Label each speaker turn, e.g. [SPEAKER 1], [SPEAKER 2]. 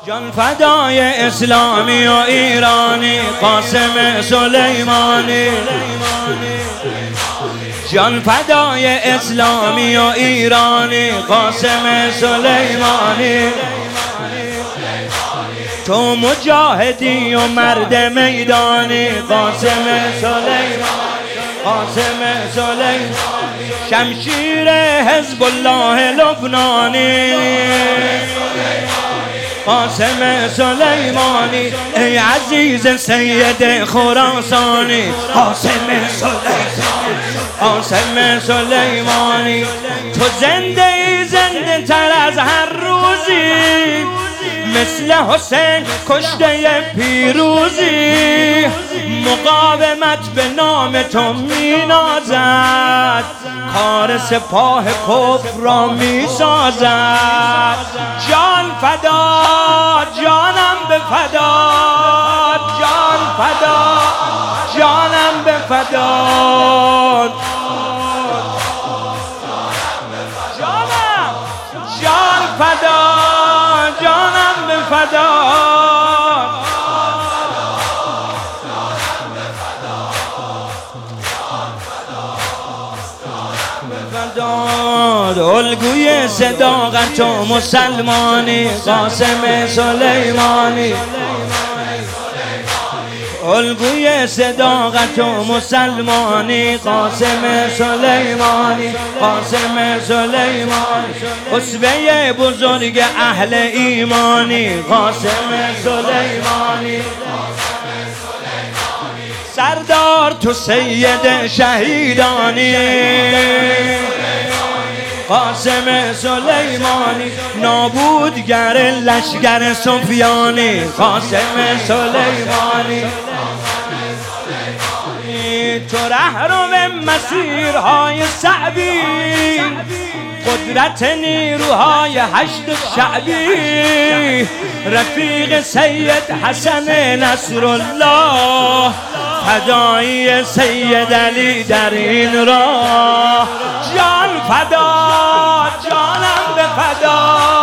[SPEAKER 1] جان فدای اسلامی و ایرانی قاسم سلیمانی، جان فدای اسلامی و ایرانی قاسم سلیمانی. تو مجاهدی و مرد میدانی قاسم سلیمانی، قاسم سلیمانی. شمشیر حزب الله لبنانی قاسم سلیمانی. ای عزیز سید خراسانی قاسم سلیمانی، قاسم سلیمانی. تو زنده ای، زنده تر از هر روزی، مثل حسین کشته پیروزی. مقاومت به نام تو می نازد، کار سپاه کفر را می سازد. جان فدا، جانم به فدا، جان فدا، جانم به فدا. جانم، جان فدا، جانم به فدا. الگوی صداقت و مسلمانی قاسم سلیمانی، الگوی صداقت و مسلمانی قاسم سلیمانی، قاسم سلیمانی. اسوه بزرگ اهل ایمانی قاسم سلیمانی. سردار تو سید شهیدانی قاسم سلیمانی. نابودگر لشکر سفیانی قاسم سلیمانی. تو رهرو مسیرهای صعبی، قدرت نیروهای هشت شعبی. رفیق سید حسن نصرالله، فدایی سید علی در این راه. جان فدا، جانم به فدا.